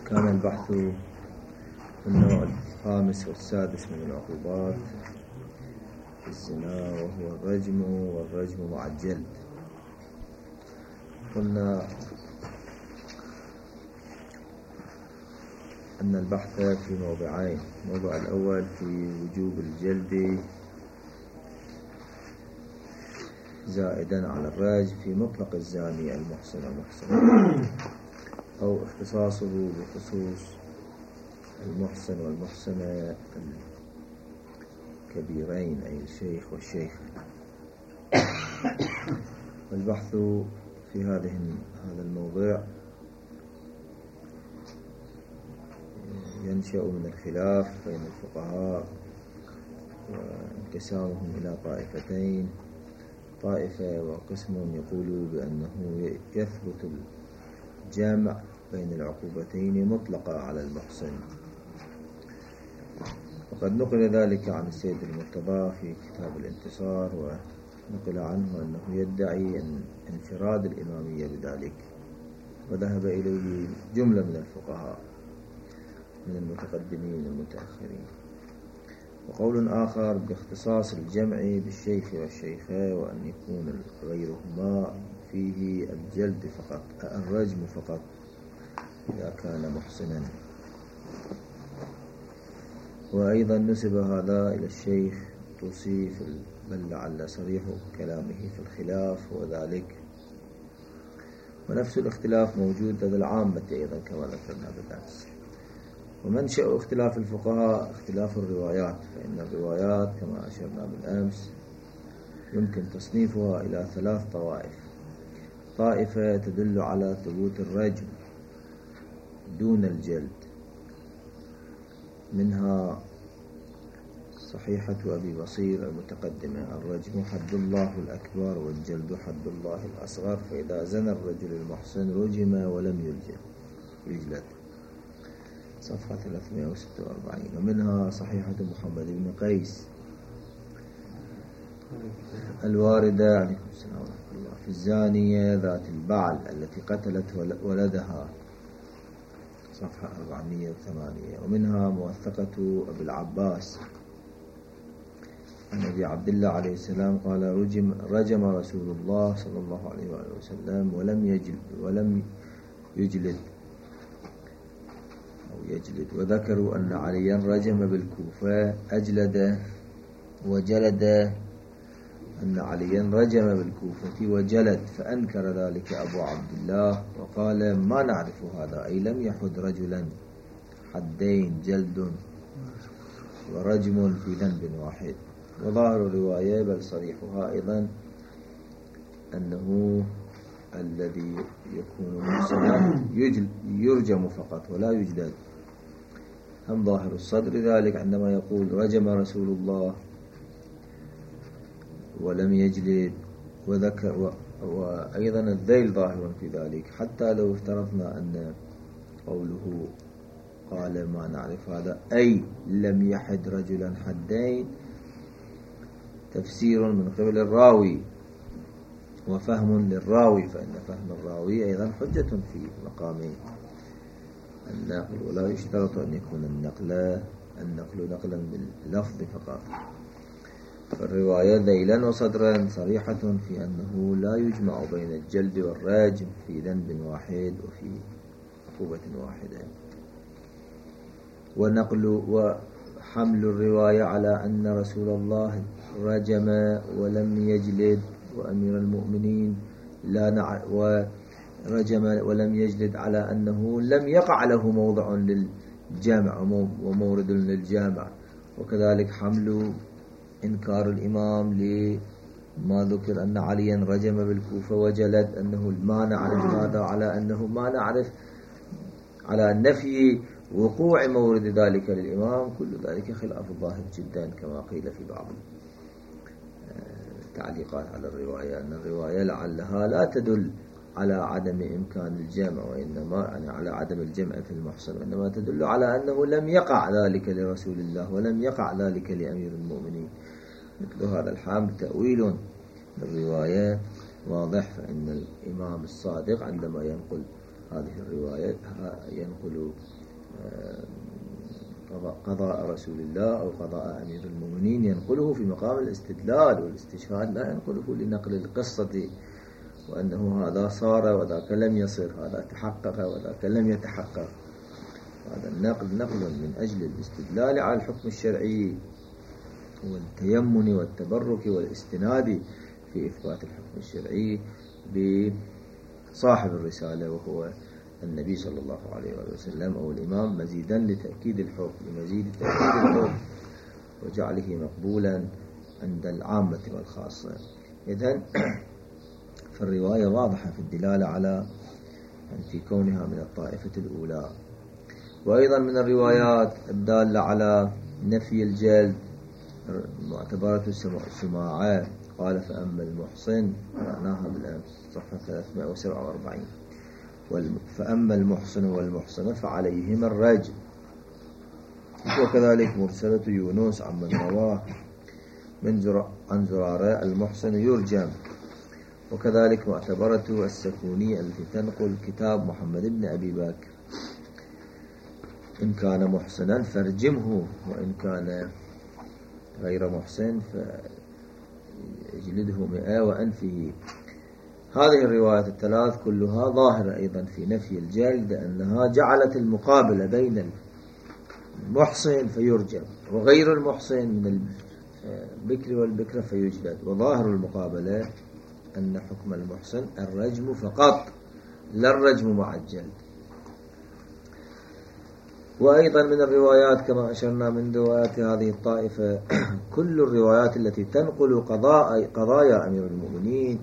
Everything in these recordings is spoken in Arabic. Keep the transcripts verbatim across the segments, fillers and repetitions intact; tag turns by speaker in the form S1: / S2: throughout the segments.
S1: كان البحث في النوع الخامس والسادس من العقوبات في الزنا وهو الرجم والرجم مع الجلد. قلنا أن البحث في موضعين: الموضع الأول في وجوب الجلد زائدا على الراجم في مطلق الزاني المحسن المحسن، أو اختصاصه بخصوص المحسن والمحسنة الكبيرين أي الشيخ والشيخة. والبحث في هذه هذا الموضوع ينشأ من الخلاف بين الفقهاء وانقسامهم إلى طائفتين: طائفة وقسم يقول بأنه يثبت الجامع بين العقوبتين مطلقة على المحسن، وقد نقل ذلك عن السيد المرتضى في كتاب الانتصار، ونقل عنه أنه يدعي أن انفراد الإمامية بذلك، وذهب إليه جملة من الفقهاء من المتقدمين المتأخرين. وقول آخر باختصاص الجمع بالشيخ والشيخة، وأن يكون غيرهما فيه الجلد فقط الرجم فقط إذا كان محسنا. وأيضا نسب هذا إلى الشيخ الطوسي، بل لعل صريح كلامه في الخلاف وذلك، ونفس الاختلاف موجود لدى العامة أيضا كما ذكرنا بالأمس. ومنشأ اختلاف الفقهاء اختلاف الروايات، فإن الروايات كما أشرنا بالأمس يمكن تصنيفها إلى ثلاث طوائف: طائفة تدل على ثبوت الرجم دون الجلد، منها صحيحة أبي بصير المتقدمة: الرجم حد الله الأكبر والجلد حد الله الأصغر، فإذا زنى الرجل المحسن رجم ولم يلجم يجلد، صفحة ثلاثمائة وستة وأربعين. ومنها صحيحة محمد بن قيس الواردة عليكم السلام ورحمة الله في الزانية ذات البعل التي قتلت ولدها، صفحة أربعمائة وثمانية. ومنها موثقة أبي العباس عن أبي عبد الله عليه السلام قال: رجم, رجم رسول الله صلى الله عليه وآله وسلم ولم يجلد ولم يجلد أو يجلد. وذكروا أن عليا رجم بالكوفة أجلد وجلد، أن عليا رجم بالكوفة وجلد، فأنكر ذلك أبو عبد الله وقال: ما نعرف هذا، أي لم يحد رجلا حدين جلد ورجم في ذنب واحد. وظاهر الرواية بل صريحها أيضا أنه الذي يكون محسنا يرجم فقط ولا يجلد. هم ظاهر الصدر ذلك عندما يقول رجم رسول الله ولم يجلد، وذكر وأيضا الذيل ظاهر في ذلك، حتى لو افترضنا أن قوله قال ما نعرف هذا أي لم يحد رجلا حدين تفسير من قبل الراوي وفهم للراوي، فإن فهم الراوي أيضا حجة في مقامين النقل، ولا يشترط أن يكون النقل النقل نقلا باللفظ فقط. فالرواية ذيلا وصدرا صريحة في أنه لا يجمع بين الجلد والراجم في ذنب واحد وفي عقوبة واحدة. ونقل وحمل الرواية على أن رسول الله رجم ولم يجلد، وأمير المؤمنين لا نع... ورجم ولم يجلد، على أنه لم يقع له موضع للجامع ومورد للجامع. وكذلك حمل إنكار الإمام لما ذكر أن عليا رجم بالكوفة وجلد، أنه ما نعرف هذا، على أنه ما نعرف على نفي وقوع مورد ذلك للإمام. كل ذلك خلاف الظاهر جدا كما قيل في بعض التعليقات على الرواية، أن الرواية لعلها لا تدل على عدم إمكان الجمع، وإنما يعني على عدم الجمع في المحصن، وإنما تدل على أنه لم يقع ذلك لرسول الله ولم يقع ذلك لأمير المؤمنين. مثل هذا الحال تأويل للرواية واضح، فإن الإمام الصادق عندما ينقل هذه الرواية ينقل قضاء رسول الله أو قضاء أمير المؤمنين ينقله في مقام الاستدلال والاستشهاد، لا ينقله لنقل القصة وأنه هذا صار وذاك لم يصر، هذا تحقق وذاك لم يتحقق. هذا النقل نقل من أجل الاستدلال على الحكم الشرعي والتيمن والتبرك والاستناد في إثبات الحكم الشرعي بصاحب الرسالة وهو النبي صلى الله عليه وسلم أو الإمام، مزيدا لتأكيد الحكم لمزيد تأكيد الحكم وجعله مقبولا عند العامة والخاصة. إذن فالرواية واضحة في الدلالة على في كونها من الطائفة الأولى. وأيضا من الروايات الدالة على نفي الجلد معتبرة السماعة، قال فأما المحصن، قرأناها بالأمس صفحة ثلاثمائة وسبعة وأربعين، فأما المحصن والمحصنة فعليهما الرجم. وكذلك مرسلة يونس عن من رواه من زر... عن زرارة المحصن يرجم. وكذلك معتبرة السكونية التي تنقل كتاب محمد بن أبي بكر، إن كان محسنا فارجمه وإن كان غير محسن فاجلده مئة وأنفه. هذه الروايات الثلاث كلها ظاهرة أيضا في نفي الجلد، لأنها جعلت المقابلة بين المحسن فيرجم وغير المحسن من البكر والبكرة فيجلد، وظاهر المقابلة أن حكم المحسن الرجم فقط لا الرجم مع الجلد. وأيضا من الروايات كما أشرنا من روايات هذه الطائفة كل الروايات التي تنقل قضاء قضايا أمير المؤمنين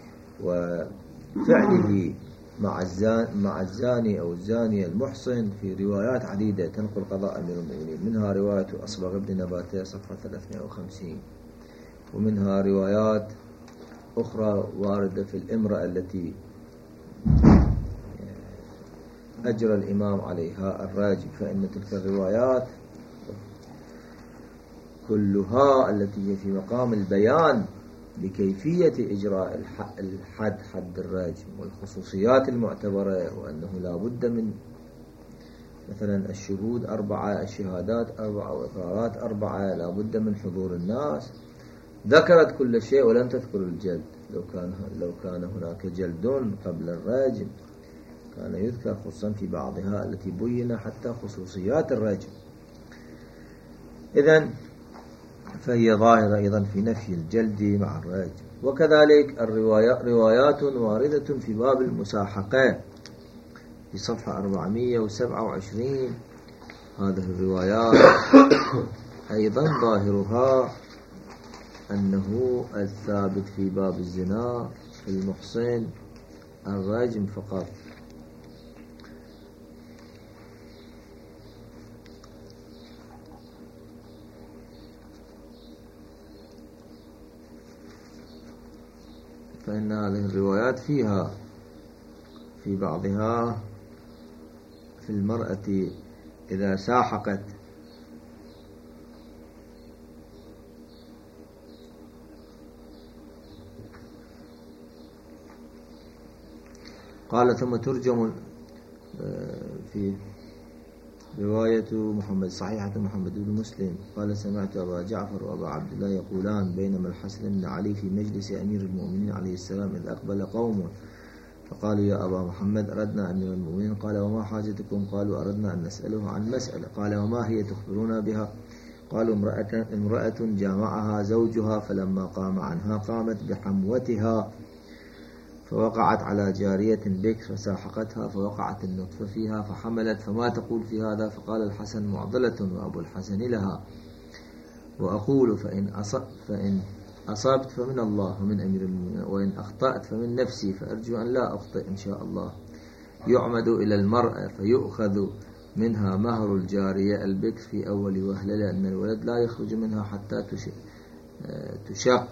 S1: وفعله مع الزان مع الزاني أو الزانية المحصن في روايات عديدة تنقل قضاء أمير المؤمنين، منها رواية أصبغ بن نباتة صفحة ثلاثمائة وخمسين، ومنها روايات أخرى واردة في الامرأة التي أجرى الإمام عليها الراجم. فإن تلك الروايات كلها التي هي في مقام البيان بكيفية إجراء الحد حد الراجم والخصوصيات المعتبرة، وأنه لا بد من مثلا الشهود أربعة، الشهادات أربعة، وإقرارات أربعة، لا بد من حضور الناس. ذكرت كل شيء ولم تذكر الجلد. لو كان لو كان هناك جلد قبل الراجم كان يذكر خصوصا في بعضها التي بين حتى خصوصيات الرجم. إذن فهي ظاهرة أيضا في نفي الجلد مع الرجم. وكذلك الروايات روايات واردة في باب المساحقة في صفحة أربعمائة وسبعة وعشرين. هذه الروايات أيضا ظاهرها أنه الثابت في باب الزنا في المحصن الرجم فقط. فإن هذه الروايات فيها في بعضها في المرأة إذا ساحقت قال ثم ترجم في رواية محمد صحيحة محمد بن مسلم قال سمعت أبا جعفر وأبا عبد الله يقولان بينما الحسن بن علي في مجلس أمير المؤمنين عليه السلام إذ أقبل قوم فقالوا يا أبا محمد أردنا أمير المؤمنين. قال وما حاجتكم؟ قالوا أردنا أن نسأله عن مسألة. قال وما هي تخبرون بها؟ قالوا امرأة, امرأة جامعها زوجها فلما قام عنها قامت بحموتها فوقعت على جارية بكر فساحقتها فوقعت النطفة فيها فحملت، فما تقول في هذا؟ فقال الحسن معضلة وأبو الحسن لها، وأقول فإن, أصب فإن أصبت فمن الله ومن أمير المؤمنين، وإن أخطأت فمن نفسي، فأرجو أن لا أخطئ إن شاء الله. يعمد إلى المرأة فيؤخذ منها مهر الجارية البكر في أول وهلة، لأن الولد لا يخرج منها حتى تشق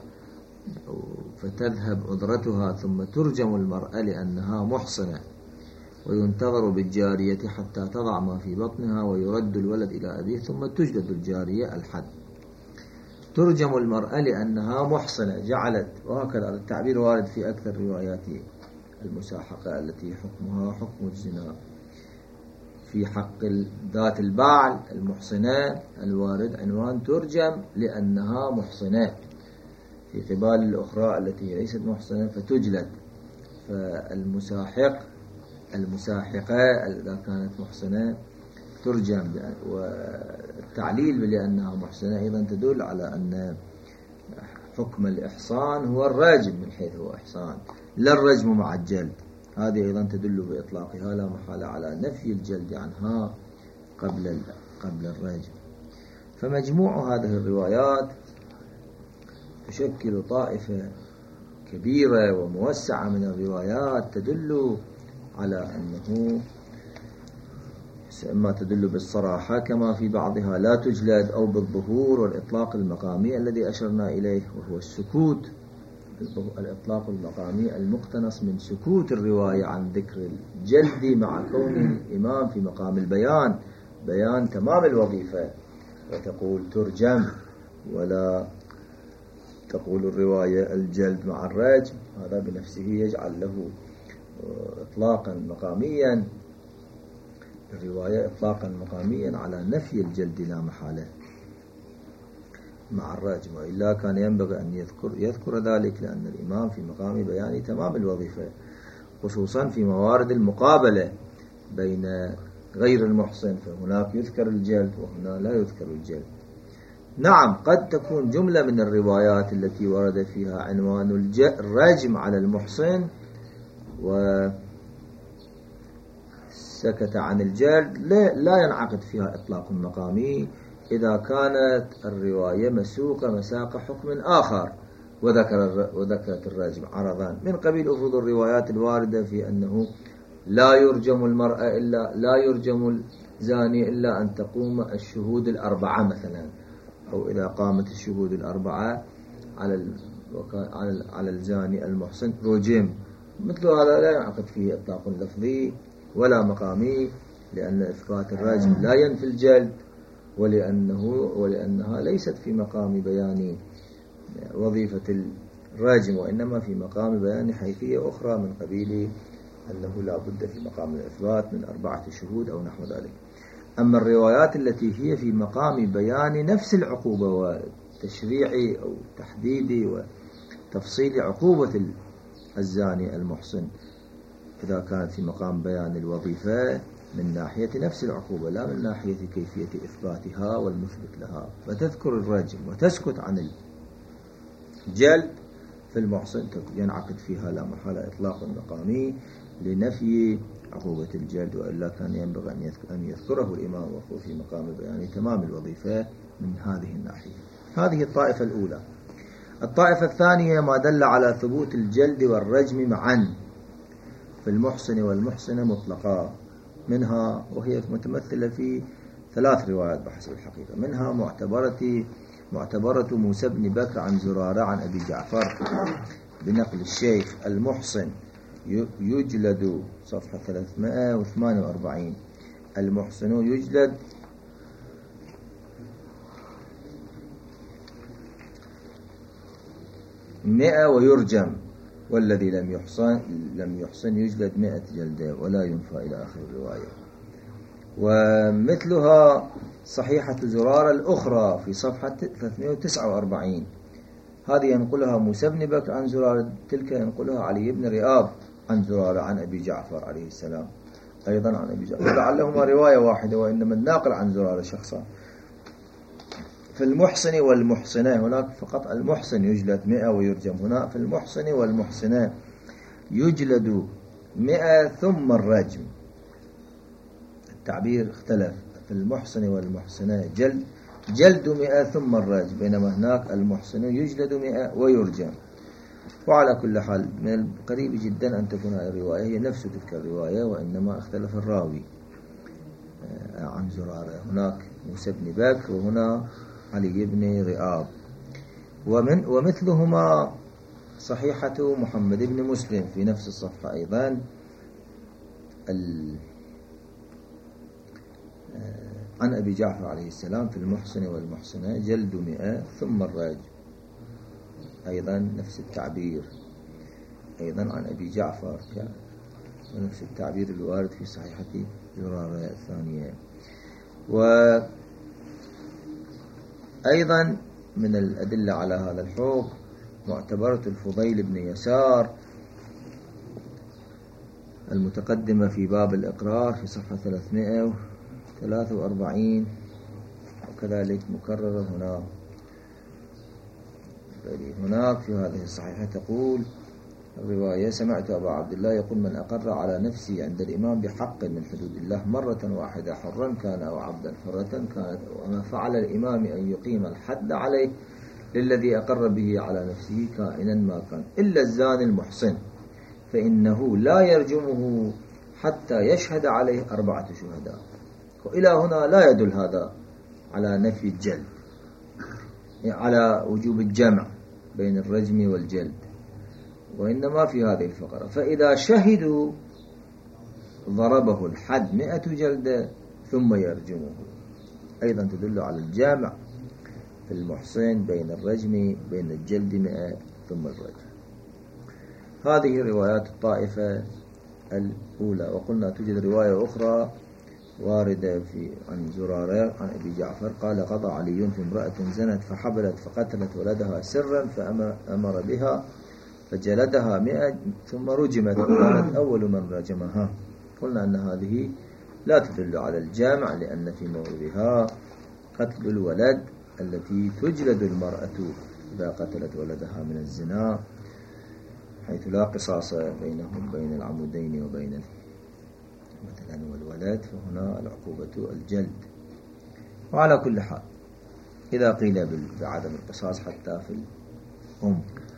S1: فتذهب عذرتها، ثم ترجم المرأة لأنها محصنة، وينتظر بالجارية حتى تضع ما في بطنها ويرد الولد إلى أبيه، ثم تجلد الجارية الحد. ترجم المرأة لأنها محصنة جعلت، وهكذا التعبير وارد في أكثر روايات المساحقة التي حكمها حكم الزنا. في حق ذات البعل المحصنة الوارد عنوان ترجم لأنها محصنة، في قبال الأخرى التي ليست محصنة فتجلد. فالمساحق المساحقة إذا كانت محصنة ترجم، والتعليل بأنها محصنة أيضا تدل على أن حكم الإحصان هو الرجم من حيث هو إحصان، لا الرجم مع الجلد. هذه أيضا تدل بإطلاقها لا محالة على نفي الجلد عنها قبل قبل الرجم. فمجموع هذه الروايات تشكل طائفة كبيرة وموسعة من الروايات تدل على أنه إما تدل بالصراحة كما في بعضها لا تجلد، أو بالظهور والإطلاق المقامي الذي أشرنا إليه، وهو السكوت، الإطلاق المقامي المقتنص من سكوت الرواية عن ذكر الجلد مع كون الإمام في مقام البيان، بيان تمام الوظيفة، وتقول ترجم ولا تقول الرواية الجلد مع الرجم. هذا بنفسه يجعل له إطلاقا مقاميا، الرواية إطلاقا مقاميا على نفي الجلد لا محالة مع الرجم، وإلا كان ينبغي أن يذكر يذكر ذلك، لأن الإمام في مقام بيان تمام الوظيفة، خصوصا في موارد المقابلة بين غير المحصن، فهناك يذكر الجلد وهنا لا يذكر الجلد. نعم، قد تكون جملة من الروايات التي ورد فيها عنوان الرجم على المحصن وسكت عن الجلد لا, لا ينعقد فيها إطلاق مقامي إذا كانت الرواية مسوقة مساق حكم آخر وذكر وذكرت الرجم عرضا، من قبيل أفضل الروايات الواردة في أنه لا يرجم المرأة إلا لا يرجم الزاني إلا أن تقوم الشهود الأربعة مثلا، أو إذا قامت الشهود الأربعة على على على الزاني المحصن رجم. مثل هذا لا ينعقد فيه إطلاق لفظي ولا مقامي، لأن إثبات الرجم لا ينفي الجلد، ولأنه ولأنها ليست في مقام بيان وظيفة الرجم، وإنما في مقام بيان حيثية أخرى من قبيل أنه لا بد في مقام الإثبات من أربعة شهود أو نحو ذلك. أما الروايات التي هي في مقام بيان نفس العقوبة وتشريع أو تحديد وتفصيل عقوبة الزاني المحصن، إذا كانت في مقام بيان الوظيفة من ناحية نفس العقوبة لا من ناحية كيفية إثباتها والمثبت لها، فتذكر الرجم وتسكت عن الجلد في المحصن، ينعقد فيها لا محالة إطلاق مقامي لنفي عقوبة الجلد، وإلا كان ينبغي أن يذكره الإمام وهو في مقام بيان تمام الوظيفة من هذه الناحية. هذه الطائفة الأولى. الطائفة الثانية ما دل على ثبوت الجلد والرجم معا في المحصن والمحصنة مطلقا، منها وهي متمثلة في ثلاث روايات بحسب الحقيقة، منها معتبرة معتبرة موسى بن بكر عن زرارة عن أبي جعفر بنقل الشيخ المحصن يجلد صفحة ثلاثمائة وثمانية وأربعين، المحصن يجلد مئة ويرجم، والذي لم يحصن لم يحصن يجلد مئة جلدة ولا ينفى إلى آخر الرواية. ومثلها صحيحة زرارة الأخرى في صفحة ثلاثمائة وتسعة وأربعين، هذه ينقلها موسى بن بكر عن زرارة، تلك ينقلها علي بن رئاب عن زرارة عن أبي جعفر عليه السلام أيضا عن أبي جعفر، لعلهما رواية واحدة وإنما الناقل عن زرارة شخصا. في المحصن والمحصنة هناك فقط المحصن يجلد مئة ويرجم، هنا في المحصن والمحصنة يجلد مئة ثم الرجم، التعبير اختلف، في المحصن والمحصنة جلد جلد مئة ثم الرجم، بينما هناك المحصن يجلد مئة ويرجم. وعلى كل حال من القريب جدا أن تكون هذه الرواية هي نفس تلك الرواية، وإنما اختلف الراوي عن زرارة، هناك موسى بن بكر وهنا علي بن رئاب. ومن ومثلهما صحيحة محمد بن مسلم في نفس الصفحة أيضا عن أبي جعفر عليه السلام في المحصن والمحصنة جلد مئة ثم الرجم، أيضا نفس التعبير. أيضا عن أبي جعفر ونفس التعبير الوارد في صحيحة زرارة الثانية. وأيضا من الأدلة على هذا الحكم معتبرة الفضيل بن يسار المتقدمة في باب الإقرار في صفحة ثلاثمائة وثلاثة وأربعين، وكذلك مكررة هنا هناك في هذه الصحيحة. تقول الرواية: سمعت أبا عبد الله يقول: من أقر على نفسي عند الإمام بحق من حدود الله مرة واحدة حرا كان أو عبدا حرة كانت، وما فعل الإمام أن يقيم الحد عليه للذي أقر به على نفسه كائنا ما كان إلا الزاني المحصن، فإنه لا يرجمه حتى يشهد عليه أربعة شهداء. وإلى هنا لا يدل هذا على نفي الجلد، يعني على وجوب الجمع بين الرجم والجلد، وإنما في هذه الفقرة فإذا شهدوا ضربه الحد مئة جلدة ثم يرجمه. أيضا تدل على الجامع في المحصن بين الرجم بين الجلد مئة ثم الرجم. هذه روايات الطائفة الأولى. وقلنا توجد رواية أخرى واردة في عن زرارة عن أبي جعفر قال: قضى علي في امرأة زنت فحبلت فقتلت ولدها سرا فأمر بها فجلدها مئة ثم رجمت وكانت أول من رجمها. قلنا أن هذه لا تدل على الجامع، لأن في موردها قتل الولد التي تجلد المرأة إذا قتلت ولدها من الزنا، حيث لا قصاص بينهم بين العمودين وبين مثلا والولد، فهنا العقوبة الجلد. وعلى كل حال إذا قيل بعدم القصاص حتى في الأم.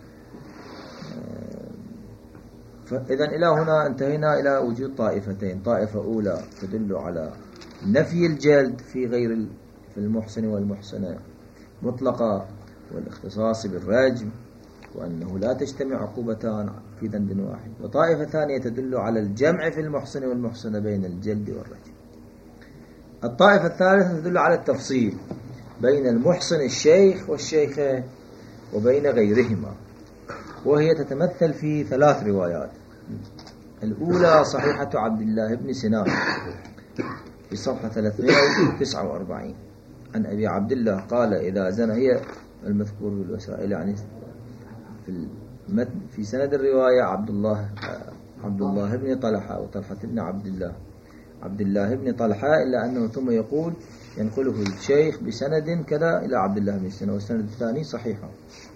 S1: فإذا إلى هنا انتهينا إلى وجود طائفتين: طائفة أولى تدل على نفي الجلد في غير في المحسن والمحسنة مطلقة، والاختصاص بالرجم، وأنه لا تجتمع عقوبتان في ذنب واحد. وطائفة ثانية تدل على الجمع في المحسن والمحسنة بين الجلد والرجم. الطائفة الثالثة تدل على التفصيل بين المحسن الشيخ والشيخة وبين غيرهما، وهي تتمثل في ثلاث روايات. الأولى صحيحة عبد الله بن سنان في صفحة ثلاثمائة وتسعة وأربعين عن أبي عبد الله قال: إذا زنى، هي المذكور بالوسائل يعني في المتن في سند الرواية عبد الله عبد الله بن طلحة وطلحة بن عبد الله عبد الله بن طلحة، إلا أنه ثم يقول ينقله الشيخ بسند كذا إلى عبد الله بن سنان، والسند الثاني صحيحة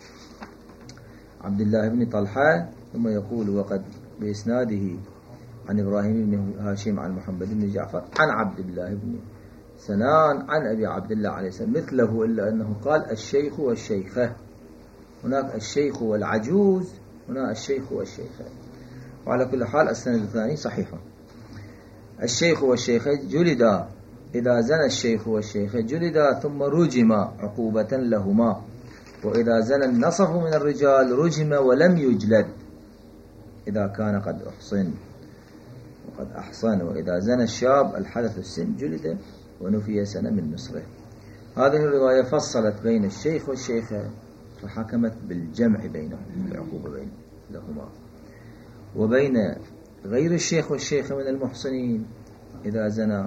S1: عبد الله بن طلحة، ثم يقول وقد بإسناده عن إبراهيم بن هاشم عن محمد بن جعفر عن عبد الله بن سنان عن أبي عبد الله عليه السلام مثله، إلا أنه قال الشيخ والشيخة. هناك الشيخ والعجوز، هنا الشيخ والشيخة. وعلى كل حال السند الثاني صحيحة. الشيخ والشيخة جلدا، إذا زنى الشيخ والشيخة جلدا ثم رجم عقوبة لهما، وإذا زنى النصف من الرجال رجم ولم يجلد إذا كان قد أحصن وقد أحصن، وإذا زنى الشاب الحدث السن جلد ونفي سنة من مصره. هذه الرواية فصلت بين الشيخ والشيخة فحكمت بالجمع بينهم العقوبة بين لهما، وبين غير الشيخ والشيخة من المحصنين إذا زنى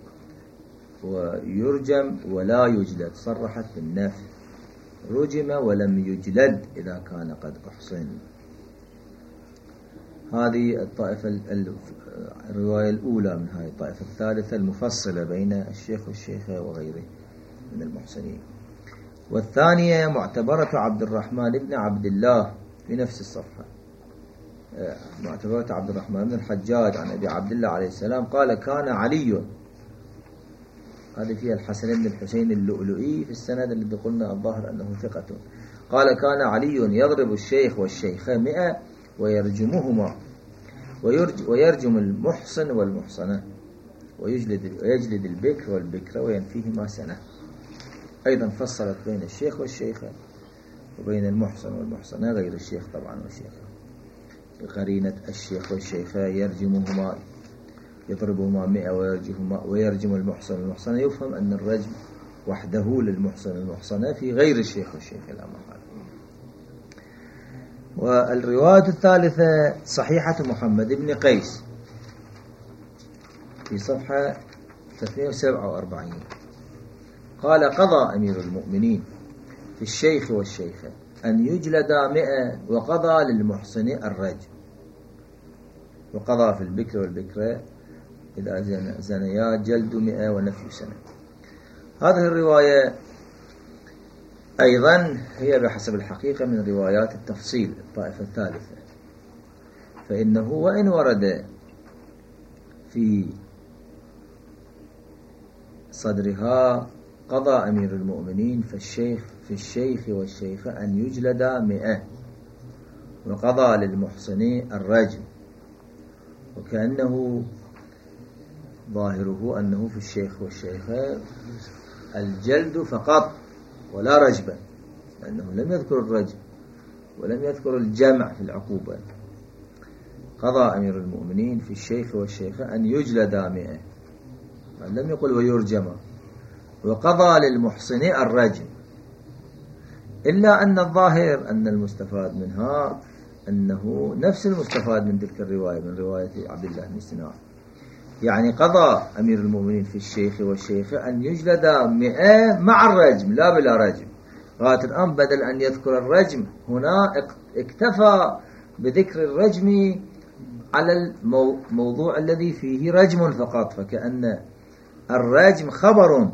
S1: ويرجم ولا يجلد، صرحت بالنفي، رجم ولم يجلد إذا كان قد أحصن. هذه الطائفة الرواية الأولى من هذه الطائفة الثالثة المفصلة بين الشيخ والشيخة وغيره من المحصنين. والثانية معتبرة عبد الرحمن بن عبد الله في نفس الصفحة، معتبرة عبد الرحمن بن الحجاج عن أبي عبد الله عليه السلام قال: كان علي، هذه فيها الحسن بن الحسين اللؤلؤي في السند الذي قلنا الظاهر أنه ثقة، قال: كان علي يضرب الشيخ والشيخة مئة ويرجمهما ويرجم المحصن والمحصنة ويجلد, ويجلد البكر والبكرة وينفيهما سنة. أيضا فصلت بين الشيخ والشيخة وبين المحصن والمحصنة غير الشيخ طبعا والشيخة بقرينة الشيخ والشيخة يرجمهما يضربهما مئة ويرجمهما ويرجم المحصن والمحصنة. يفهم أن الرجم وحده للمحصن والمحصنة في غير الشيخ والشيخة لا محال. والرواية الثالثة صحيحة محمد بن قيس في صفحة ثلاثمائة وسبعة وأربعين قال قضى أمير المؤمنين في الشيخ والشيخة أن يجلدا مئة وقضى للمحصن الرجم، وقضى في البكر والبكرة إذا زنيا جلد مئة ونفي سنة. هذه الرواية أيضا هي بحسب الحقيقة من روايات التفصيل الطائفة الثالثة، فإنه وإن ورد في صدرها قضى أمير المؤمنين في الشيخ في الشيخ والشيخة أن يجلدا مئة وقضى للمحصن الرجم، وكأنه ظاهره أنه في الشيخ والشيخة الجلد فقط ولا رجبا، لأنه لم يذكر الرجم ولم يذكر الجمع في العقوبة. قضى أمير المؤمنين في الشيخ والشيخة أن يجلدا مئة، لم يقل ويرجما، وقضى للمحصن الرجم، إلا أن الظاهر أن المستفاد منها أنه نفس المستفاد من تلك الرواية من رواية عبد الله بن سنان، يعني قضى أمير المؤمنين في الشيخ والشيخة أن يجلدا مئة مع الرجم لا بلا رجم. غاية الآن بدل أن يذكر الرجم هنا اكتفى بذكر الرجم على الموضوع الذي فيه رجم فقط، فكأن الرجم خبر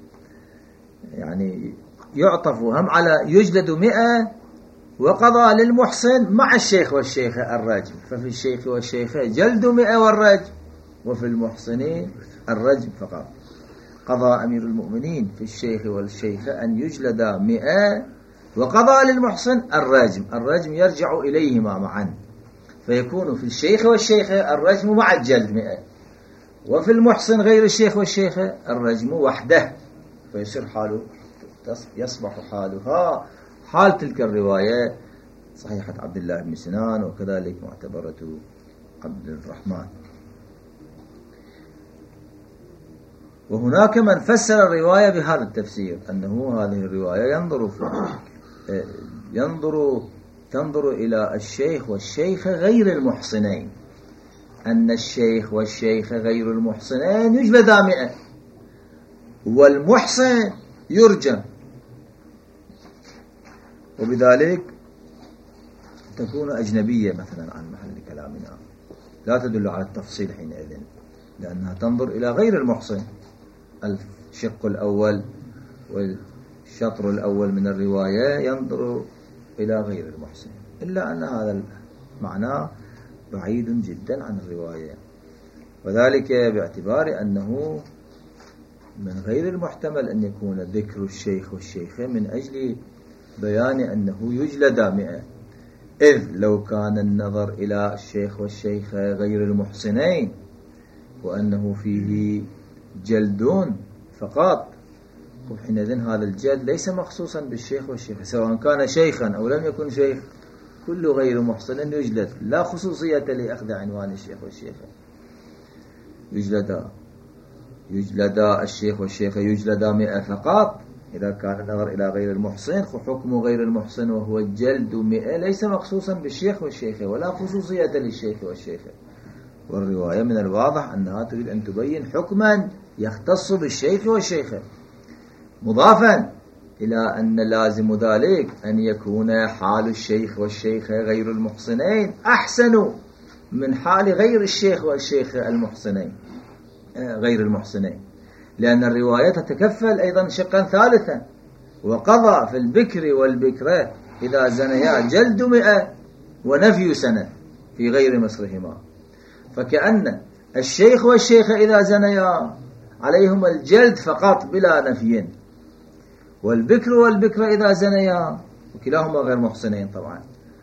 S1: يعني يعطف هم على يجلد مئة وقضى للمحصن مع الشيخ والشيخة الرجم، ففي الشيخ والشيخة جلد مئة والرجم، وفي المحصنين الرجم فقط. قضى أمير المؤمنين في الشيخ والشيخة أن يجلدا مئة وقضى للمحصن الرجم، الرجم يرجع إليهما معا، فيكون في الشيخ والشيخة الرجم مع الجلد مئة، وفي المحصن غير الشيخ والشيخة الرجم وحده، فيصير حاله يصبح حالها حال تلك الرواية صحيحة عبد الله بن سنان، وكذلك معتبرة عبد الرحمن. وهناك من فسر الرواية بهذا التفسير، أنه هذه الرواية ينظر ينظر تنظر إلى الشيخ والشيخة غير المحصنين، أن الشيخ والشيخة غير المحصنين يجلدا مئة والمحصن يرجم، وبذلك تكون أجنبية مثلا عن محل كلامنا، لا تدل على التفصيل حينئذ، لأنها تنظر إلى غير المحصن. الشق الأول والشطر الأول من الرواية ينظر إلى غير المحصن، إلا أن هذا المعنى بعيد جدا عن الرواية، وذلك باعتبار أنه من غير المحتمل أن يكون ذكر الشيخ والشيخة من أجل بيان أنه يجلد مئة، إذ لو كان النظر إلى الشيخ والشيخة غير المحصنين وأنه فيه جلدون فقط، وحينئذ هذا الجلد ليس مخصوصا بالشيخ والشيخة، سواء كان شيخا أو لم يكن شيخ، كل غير محصن يجلد، لا خصوصية لأخذ عنوان الشيخ والشيخة. يجلد يجلد الشيخ والشيخة يجلد مئة فقط، إذا كان النظر إلى غير المحصن، حكم غير المحصن وهو الجلد مئة ليس مخصوصا بالشيخ والشيخة ولا خصوصية للشيخ والشيخة. والرواية من الواضح أنها تريد أن تبين حكما يختص بالشيخ والشيخة، مضافا إلى أن لازم ذلك أن يكون حال الشيخ والشيخة غير المحصنين أحسن من حال غير الشيخ والشيخة المحصنين غير المحصنين، لأن الرواية تتكفل أيضا شقا ثالثا، وقضى في البكر والبكرة إذا زنيا جلد مئة ونفي سنة في غير مصرهما، فكأن الشيخ والشيخة إذا زنيا عليهم الجلد فقط بلا نفي، والبكر والبكرة إذا زنيا وكلاهما غير محصنين طبعا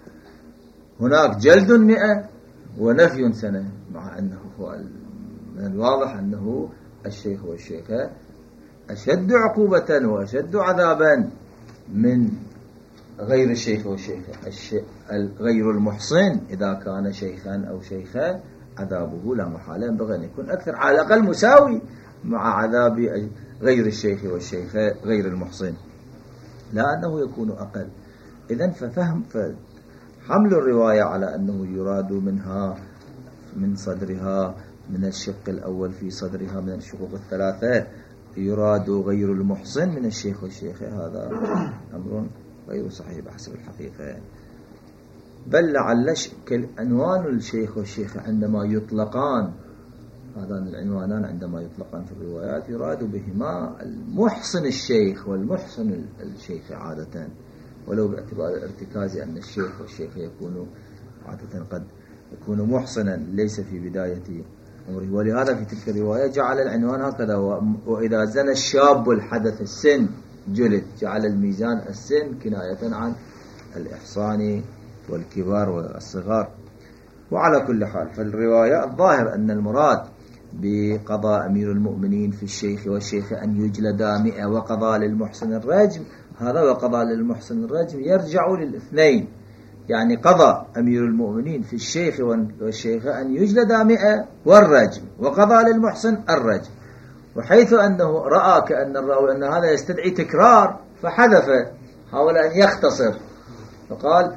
S1: هناك جلد مئة ونفي سنة، مع أنه هو من الواضح أنه الشيخ والشيخة أشد عقوبة وأشد عذابا من غير الشيخ والشيخة. غير المحصن إذا كان شيخا أو شيخة عذابه لا محالة ينبغي أن يكون أكثر، على الأقل مساوي مع عذاب غير الشيخ والشيخة غير المحصن، لا أنه يكون أقل. إذن ففهم حمل الرواية على أنه يراد منها من صدرها من الشق الأول في صدرها من الشقوق الثلاثة يراد غير المحصن من الشيخ والشيخة، هذا أمر غير صحيح بحسب الحقيقة. بل لعل عنوان الشيخ والشيخة عندما يطلقان، هذان العنوانان عندما يطلقان في الروايات يراد بهما المحصن الشيخ والمحصن الشيخة عادة، ولو باعتبار الارتكاز أن الشيخ والشيخة يكونوا عادة قد يكون محصنا ليس في بداية عمره، ولهذا في تلك الرواية جعل العنوان هكذا: وإذا زنى الشاب الحدث السن جلد، جعل الميزان السن كناية عن الإحصان والكبار والصغار. وعلى كل حال فالرواية الظاهر أن المراد بقضاء أمير المؤمنين في الشيخ والشيخة أن يجلدا مئة وقضاء للمحسن الرجم، هذا وقضاء للمحسن الرجم يرجع للاثنين، يعني قضى أمير المؤمنين في الشيخ والشيخة أن يجلدا مئة والرجم، وقضى للمحسن الرجم. وحيث أنه رأى كأن الراوي أن هذا يستدعي تكرار فحذف، حاول أن يختصر فقال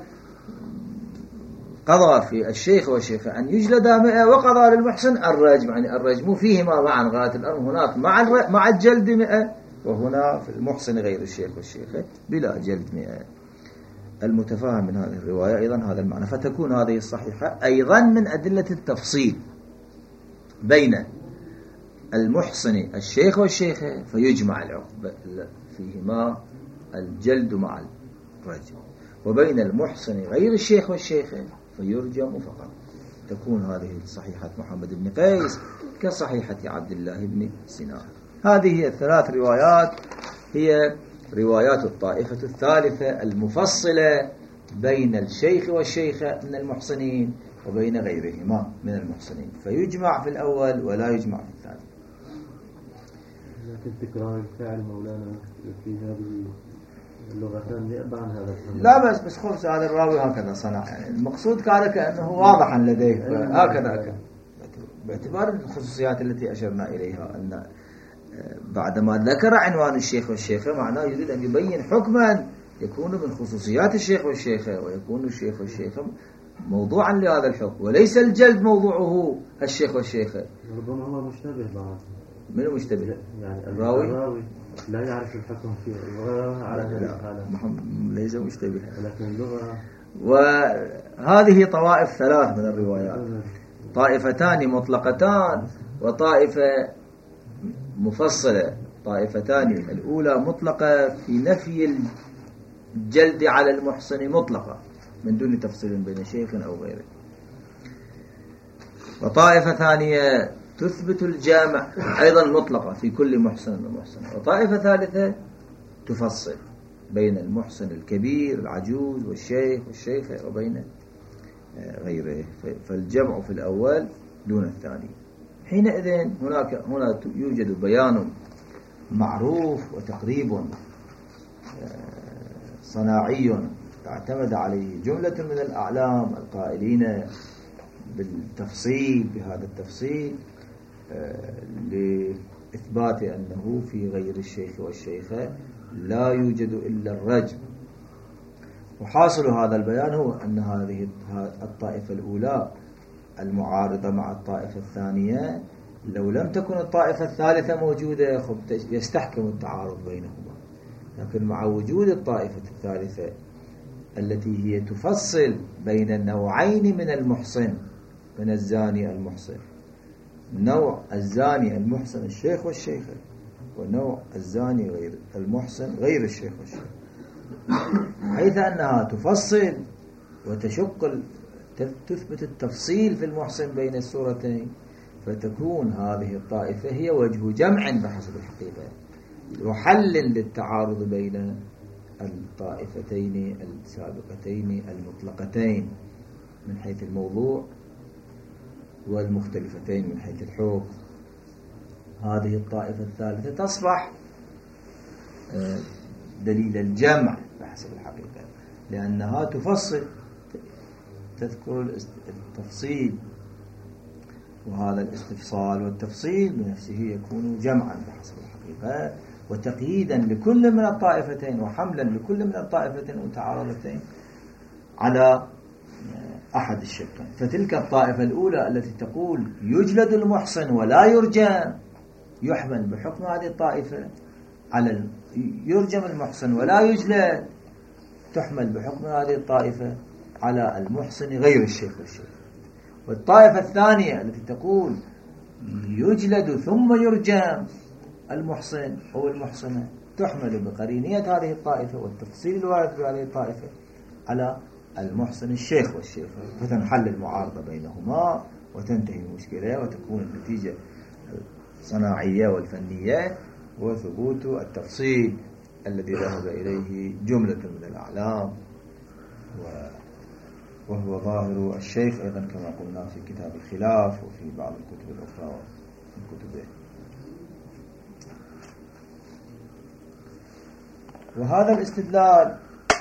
S1: قضى في الشيخ والشيخة أن يجلدا مئة وقضى للمحسن الرجم، يعني الرجم فيهما معا غاية الأمر، هناك مع مع الجلد مئة، وهنا في المحسن غير الشيخ والشيخة بلا جلد مئة. المتفاهم من هذه الرواية أيضا هذا المعنى، فتكون هذه الصحيحة أيضا من أدلة التفصيل بين المحسن الشيخ والشيخة فيجمع العقب فيهما الجلد مع الرجم، وبين المحسن غير الشيخ والشيخة فيرجم فقط. تكون هذه صحيحة محمد بن قيس كصحيحة عبد الله بن سنان. هذه هي الثلاث روايات، هي روايات الطائفة الثالثة المفصلة بين الشيخ والشيخة من المحسنين وبين غيرهما من المحسنين، فيجمع في الأول ولا يجمع في الثاني.
S2: لكن تكرار الفعل مولانا في هذه اللغتان يأبى عن هذا الحمد.
S1: لا بس بس خلص هذا الراوي هكذا صنع، يعني المقصود كان كأنه واضحا لديه هكذا، باعتبار الخصوصيات التي أشرنا إليها أن بعدما ذكر عنوان الشيخ والشيخة معناه يريد أن يبين حكما يكون من خصوصيات الشيخ والشيخة، ويكون الشيخ والشيخة موضوعا لهذا الحكم، وليس الجلد موضوعه الشيخ والشيخة.
S2: ربما هو مشتبه بعض.
S1: من المشتبه؟
S2: يعني
S1: الراوي
S2: الراوي لا يعرف الحكم فيه وغيرها على هذه الحالة.
S1: ليس مشتبه،
S2: لكن اللغة.
S1: وهذه طوائف ثلاث من الروايات، طائفتان مطلقتان وطائفة مفصلة. طائفتان الأولى مطلقة في نفي الجلد على المحسن مطلقة من دون تفصيل بين شيخ أو غيره، وطائفة ثانية تثبت الجامع أيضا مطلقة في كل محسن ومحسن، وطائفة ثالثة تفصل بين المحسن الكبير العجوز والشيخ والشيخة وبين غيره، فالجمع في الأول دون الثاني. حينئذ هناك هنا يوجد بيان معروف وتقريب صناعي اعتمد عليه جملة من الأعلام القائلين بالتفصيل بهذا التفصيل لإثبات أنه في غير الشيخ والشيخة لا يوجد إلا الرجم. وحاصل هذا البيان هو أن هذه الطائفة الأولى المعارضة مع الطائفة الثانية لو لم تكن الطائفة الثالثة موجودة يستحكم التعارض بينهما، لكن مع وجود الطائفة الثالثة التي هي تفصل بين النوعين من المحصن، من الزاني المحصن، نوع الزاني المحصن الشيخ والشيخة، ونوع الزاني غير المحصن غير الشيخ والشيخة، حيث أنها تفصل وتشق تثبت التفصيل في المحصن بين الصورتين، فتكون هذه الطائفة هي وجه جمع بحسب الحقيقة وحل للتعارض بين الطائفتين السابقتين المطلقتين من حيث الموضوع والمختلفتين من حيث الحكم. هذه الطائفة الثالثة تصبح دليل الجمع بحسب الحقيقة، لأنها تفصل تذكر التفصيل، وهذا الاستفصال والتفصيل بنفسه يكون جمعا بحسب الحقيقة وتقييدا لكل من الطائفتين وحملا لكل من الطائفتين المتعارضتين على أحد الشقين. فتلك الطائفة الأولى التي تقول يجلد المحصن ولا يرجم، يحمل بحكم هذه الطائفة على يرجم المحصن ولا يجلد، تحمل بحكم هذه الطائفة على المحصن غير الشيخ والشيخ. والطائفة الثانية التي تقول يجلد ثم يرجم المحصن أو المحصنة، تحمل بقرينية هذه الطائفة والتفصيل الوارد في هذه الطائفة على المحصن الشيخ والشيخ، فتنحل المعارضة بينهما وتنتهي المشكلة وتكون النتيجة الصناعية والفنية وثبوت التفصيل الذي ذهب إليه جملة من الأعلام، وهو ظاهر الشيخ أيضا كما قلنا في كتاب الخلاف وفي بعض الكتب الأخرى من كتبه. وهذا الاستدلال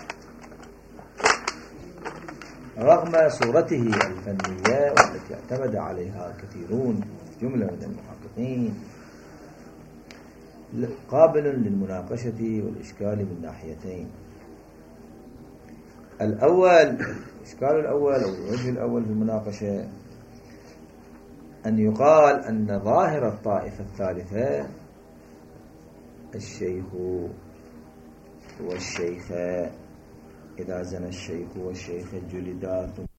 S1: رغم صورته الفنية والتي اعتمد عليها كثيرون جملة من المحققين قابل للمناقشة والإشكال من ناحيتين. الأول، الإشكال الأول أو الوجه الأول في المناقشة أن يقال أن ظاهر الطائفة الثالثة الشيخ والشيخة إذا زنى الشيخ والشيخ جلدا